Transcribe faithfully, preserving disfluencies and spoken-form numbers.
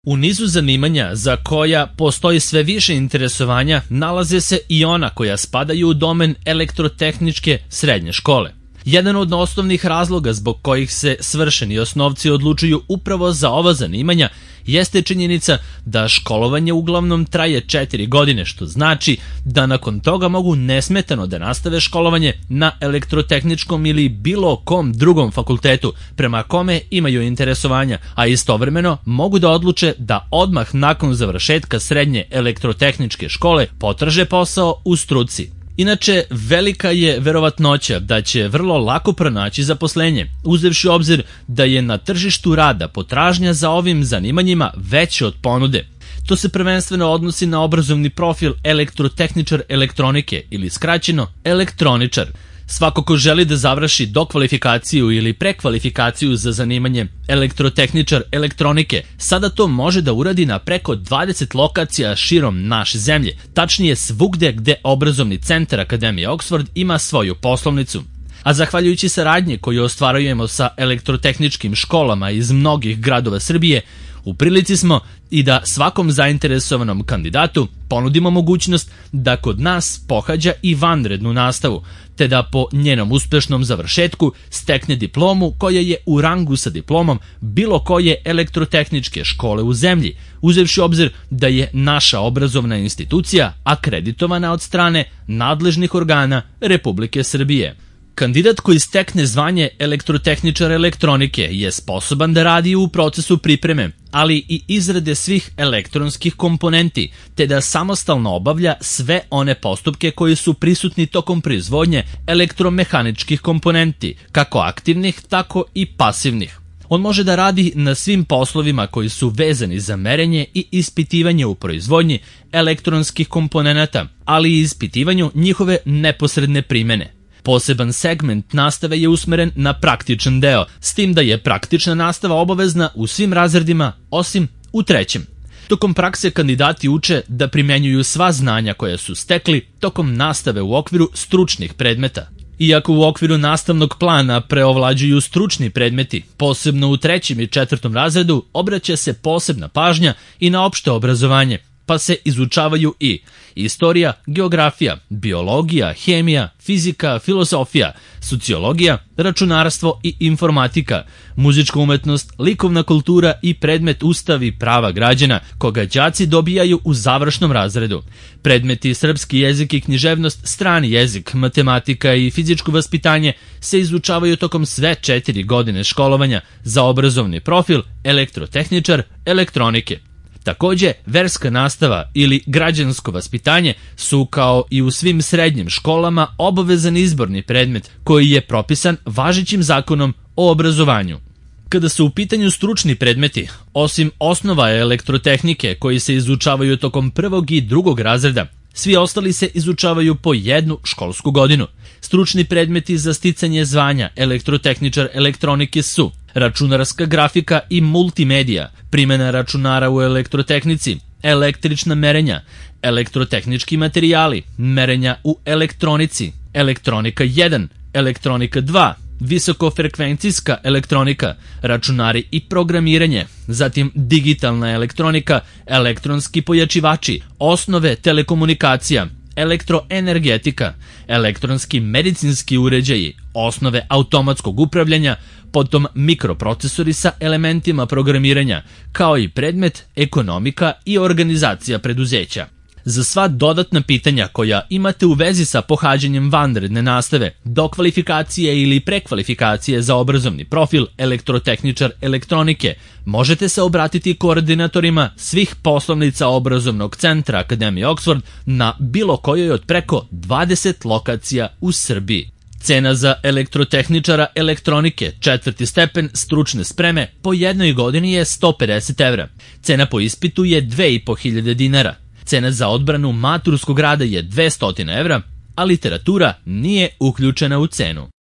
U nizu zanimanja za koja postoji sve više interesovanja nalaze se i ona koja spadaju u domen elektrotehničke srednje škole. Jedan od osnovnih razloga zbog kojih se svršeni osnovci odlučuju upravo za ova zanimanja jeste činjenica da školovanje uglavnom traje četiri godine, što znači da nakon toga mogu nesmetano da nastave školovanje na elektrotehničkom ili bilo kom drugom fakultetu prema kome imaju interesovanja, a istovremeno mogu da odluče da odmah nakon završetka srednje elektrotehničke škole potraže posao u struci. Inače, velika je verovatnoća da će vrlo lako pronaći zaposlenje, uzevši u obzir da je na tržištu rada potražnja za ovim zanimanjima veća od ponude. To se prvenstveno odnosi na obrazovni profil elektrotehničar elektronike ili skraćeno elektroničar. Svako ko želi da završi dokvalifikaciju ili prekvalifikaciju za zanimanje elektrotehničar elektronike, sada to može da uradi na preko dvadeset lokacija širom naše zemlje, tačnije svugde gde obrazovni centar Akademije Oxford ima svoju poslovnicu. A zahvaljujući saradnje koju ostvarujemo sa elektrotehničkim školama iz mnogih gradova Srbije, u prilici smo i da svakom zainteresovanom kandidatu ponudimo mogućnost da kod nas pohađa i vanrednu nastavu, te da po njenom uspešnom završetku stekne diplomu koja je u rangu sa diplomom bilo koje elektrotehničke škole u zemlji, uzevši obzir da je naša obrazovna institucija akreditovana od strane nadležnih organa Republike Srbije. Kandidat koji stekne zvanje elektrotehničar elektronike je sposoban da radi u procesu pripreme, ali i izrade svih elektronskih komponenti, te da samostalno obavlja sve one postupke koji su prisutni tokom proizvodnje elektromehaničkih komponenti, kako aktivnih, tako i pasivnih. On može da radi na svim poslovima koji su vezani za merenje i ispitivanje u proizvodnji elektronskih komponenata, ali i ispitivanju njihove neposredne primene. Poseban segment nastave je usmeren na praktičan deo, s tim da je praktična nastava obavezna u svim razredima, osim u trećem. Tokom prakse kandidati uče da primenjuju sva znanja koja su stekli tokom nastave u okviru stručnih predmeta. Iako u okviru nastavnog plana preovlađuju stručni predmeti, posebno u trećem i četvrtom razredu obraća se posebna pažnja i na opšte obrazovanje, pa se izučavaju i istorija, geografija, biologija, hemija, fizika, filozofija, sociologija, računarstvo i informatika, muzička umetnost, likovna kultura i predmet Ustav i prava građana, koga đaci dobijaju u završnom razredu. Predmeti srpski jezik i književnost, strani jezik, matematika i fizičko vaspitanje se izučavaju tokom sve četiri godine školovanja za obrazovni profil elektrotehničar elektronike. Takođe, verska nastava ili građansko vaspitanje su kao i u svim srednjim školama obavezan izborni predmet koji je propisan važećim zakonom o obrazovanju. Kada su u pitanju stručni predmeti, osim osnova elektrotehnike koji se izučavaju tokom prvog i drugog razreda, svi ostali se izučavaju po jednu školsku godinu. Stručni predmeti za sticanje zvanja elektrotehničar elektronike su računarska grafika i multimedija, primjena računara u elektrotehnici, električna merenja, elektrotehnički materijali, merenja u elektronici, elektronika jedan, elektronika dva, visokofrekvencijska elektronika, računari i programiranje, zatim digitalna elektronika, elektronski pojačivači, osnove telekomunikacija, elektroenergetika, elektronski medicinski uređaji, osnove automatskog upravljanja, potom mikroprocesori sa elementima programiranja, kao i predmet ekonomika i organizacija preduzeća. Za sva dodatna pitanja koja imate u vezi sa pohađanjem vanredne nastave, dokvalifikacije ili prekvalifikacije za obrazovni profil elektrotehničar elektronike, možete se obratiti koordinatorima svih poslovnica obrazovnog centra Akademije Oxford na bilo kojoj od preko dvadeset lokacija u Srbiji. Cena za elektrotehničara elektronike četvrti stepen stručne spreme po jednoj godini je sto pedeset evra. Cena po ispitu je dve i po hiljade dinara. Cena za odbranu maturskog rada je dvesta evra, a literatura nije uključena u cenu.